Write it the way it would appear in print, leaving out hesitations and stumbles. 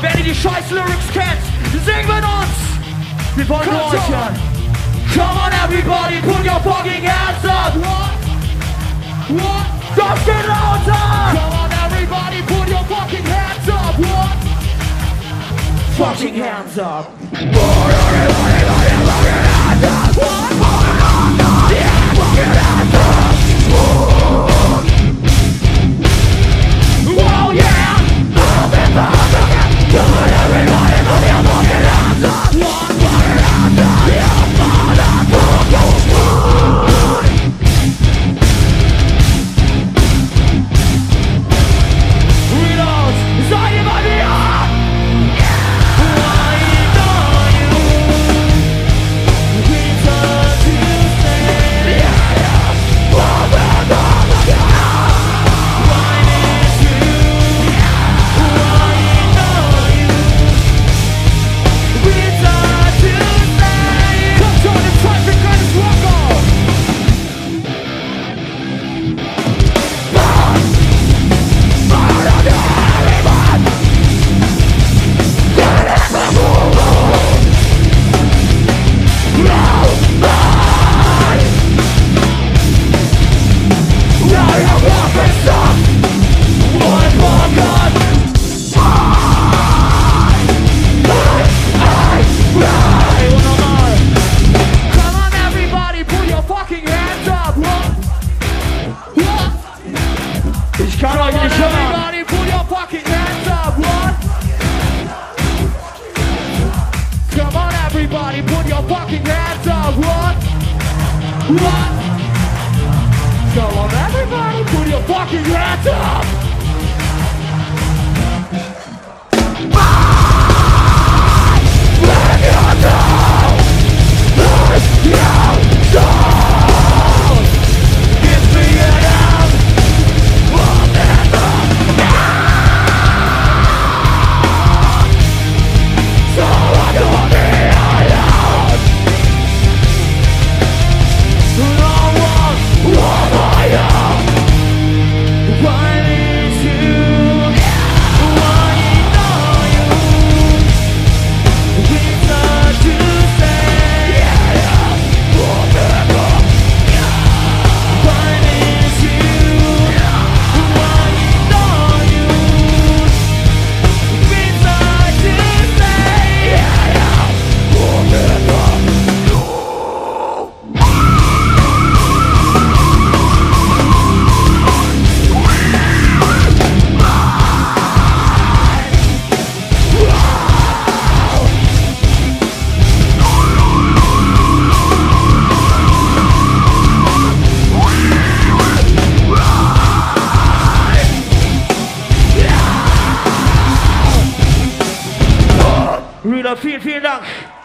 Wenn ihr die scheiß Lyrics kennt, sing mit uns! Wir wollen nur euch hören. Come on everybody, put your fucking hands up! What? Das geht lauter! Come on everybody, put your fucking hands up! What? Fucking hands up! Whoa, yeah! Come on everybody, put your fucking hands up! Reload! Seid ihr bei mir? Ich kann euch nicht hören. Everybody put your fucking hands up, what? Come on everybody, put your fucking hands up, what? What? Come on everybody, put your fucking hands up! Vielen Dank.